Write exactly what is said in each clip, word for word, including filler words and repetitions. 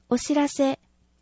お知らせ。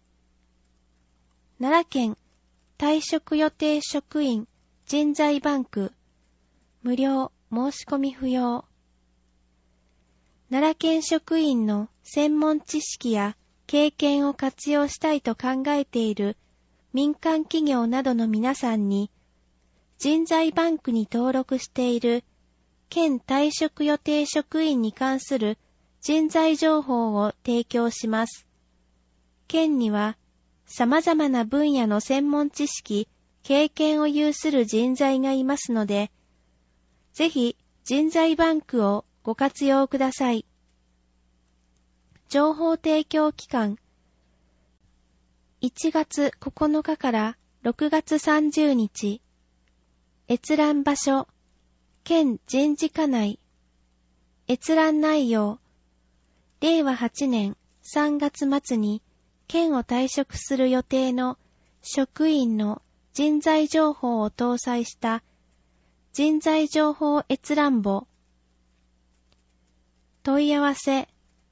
奈良県退職予定職員人材バンク無料申し込み不要。奈良県職員の専門知識や経験を活用したいと考えている民間企業などの皆さんに人材バンクに登録している県退職予定職員に関する人材情報を提供します。県には様々な分野の専門知識、経験を有する人材がいますので、ぜひ人材バンクをご活用ください。情報提供期間いちがつここのかからろくがつさんじゅうにち。閲覧場所県人事課内。閲覧内容れいわはちねんさんがつまつに県を退職する予定の職員の人材情報を搭載した人材情報閲覧簿。問い合わせ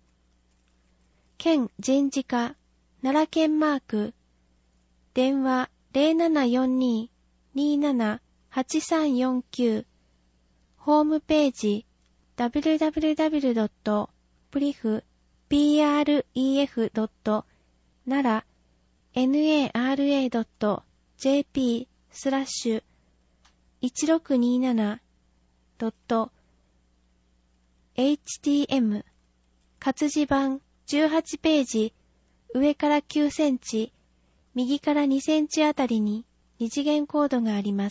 県人事課奈良県マーク電話 ゼロななよんに にーなな はちさんよんきゅう ホームページ ダブリューダブリューダブリュードットプリフドットナラ ナラ ドット ジェーピー スラッシュいちろくにーなな ドット エイチティーエム 活字版じゅうはちページ上からきゅうセンチ右からにセンチあたりに二次元コードがあります。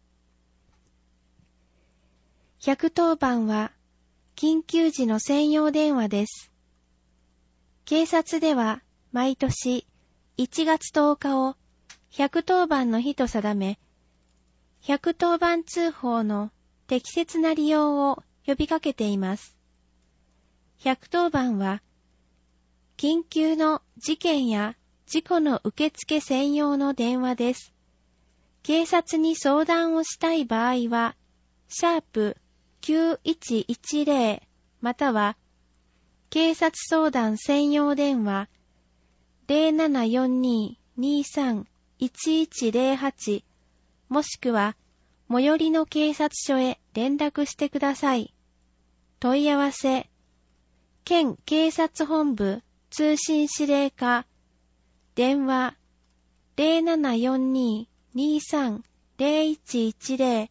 ひゃくとおばんは緊急時の専用電話です。警察では毎年いちがつとおかをひゃくとおばんの日と定め、ひゃくとおばん通報の適切な利用を呼びかけています。ひゃくとおばんは緊急の事件や事故の受付専用の電話です。警察に相談をしたい場合は、シャープきゅういちいちゼロまたは警察相談専用電話 ゼロななよんに にーさん いちいちゼロはち もしくは最寄りの警察署へ連絡してください。問い合わせ県警察本部通信指令課電話 ゼロななよんに にーさん ゼロいちいちゼロ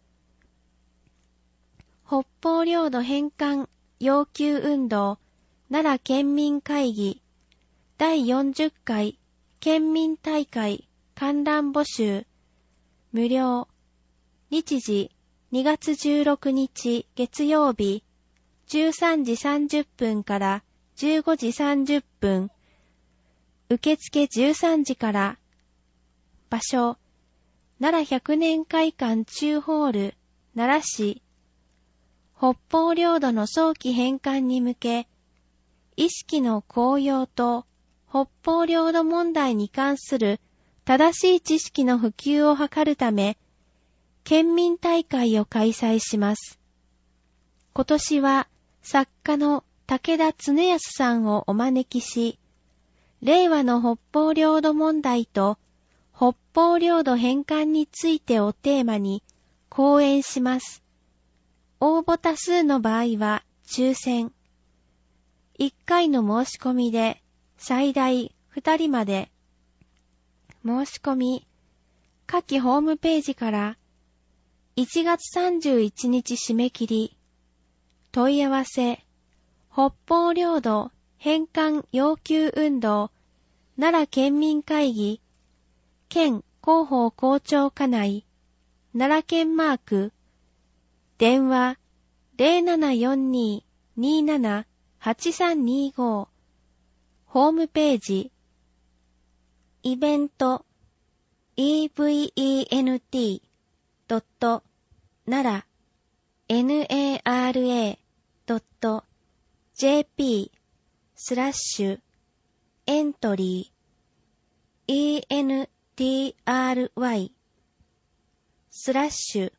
北方領土返還要求運動奈良県民会議だいよんじゅっかい県民大会観覧募集無料日時にがつじゅうろくにち月曜日じゅうさんじさんじゅっぷんからじゅうごじさんじゅっぷん受付じゅうさんじから場所奈良ひゃくねん会館中ホール奈良市北方領土の早期返還に向け意識の高揚と北方領土問題に関する正しい知識の普及を図るため県民大会を開催します。今年は作家の武田恒康さんをお招きし、令和の北方領土問題と北方領土返還についてをテーマに講演します。応募多数の場合は抽選。いっかいの申し込みで最大ふたりまで。申し込み、下記ホームページからいちがつさんじゅういちにち締め切り。問い合わせ、北方領土返還要求運動奈良県民会議県広報校長課内奈良県マーク電話 ゼロななよんに にーなな はちさんにーご ホームページイベント イーブイイーエヌティー ドット 奈良 ナラ ドット ジェーピー スラッシュエントリー イーエヌティーアールワイ スラッシュ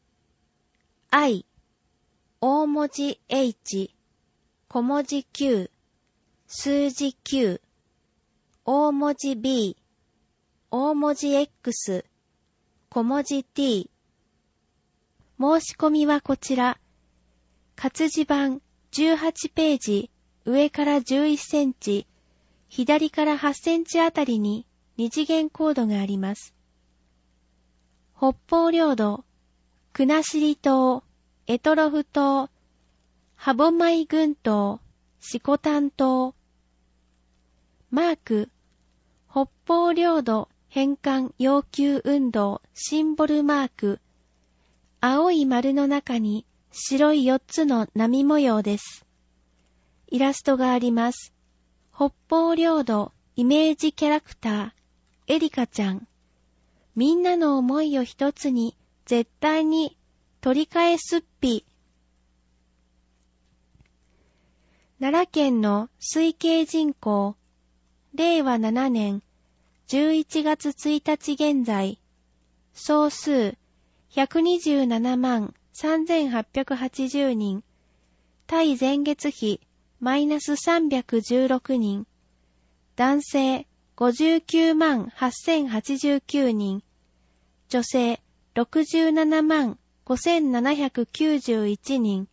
I 大文字 H 小文字 Q 数字きゅう大文字 B、大文字 X、小文字 T。申し込みはこちら。活字版じゅうはちページ、上からじゅういっセンチ、左からはちセンチあたりに二次元コードがあります。北方領土、国後島、択捉島、歯舞群島、色丹島。マーク、北方領土返還要求運動シンボルマーク。青い丸の中に白いよっつの波模様です。イラストがあります。北方領土イメージキャラクター、エリカちゃん。みんなの思いを一つに絶対に取り返すっぴ。奈良県の推計人口、れいわななねんじゅういちがつついたち現在、総数ひゃくにじゅうななまんさんぜんはっぴゃくはちじゅうにん、対前月比マイナスさんびゃくじゅうろくにん、男性ごじゅうきゅうまんはっせんはちじゅうきゅうにん、女性ろくじゅうななまんごせんななひゃくきゅうじゅういちにん、